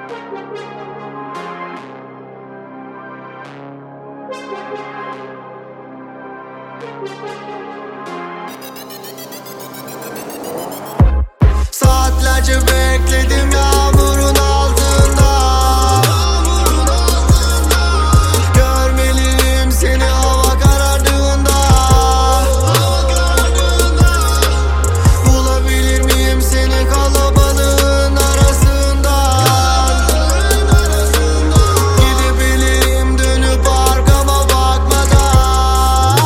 Saatlerce bekledim yağmurun altında. Görmeliyim seni hava karardığında. Bulabilir miyim seni kalabalığın arasından? Gidebilirim dönüp arkama bakmadan.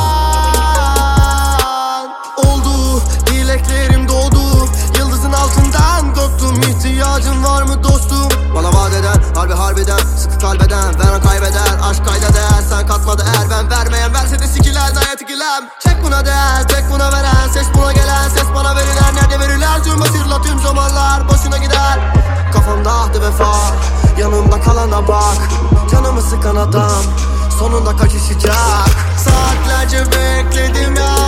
Oldu, dileklerim doğdu. Yıldızın altından korktum. İhtiyacın var mı dostum? Bana vaat eden harbiden sıkı kalbeden veren kaybeder, aşk kayda değer. Sen katmadı eğer ben vermeyen verse de sikiler dayat ikilem. Çek buna değer, tek buna veren ses buna gelen ses bana verilen. Nerede verilen tüm hatırla tüm zamanlar boşuna gider. Kafamda ahdı vefa, yanımda kalana bak. Canımı sıkan adam sonunda kaçışacak. Saatlerce bekledim ya.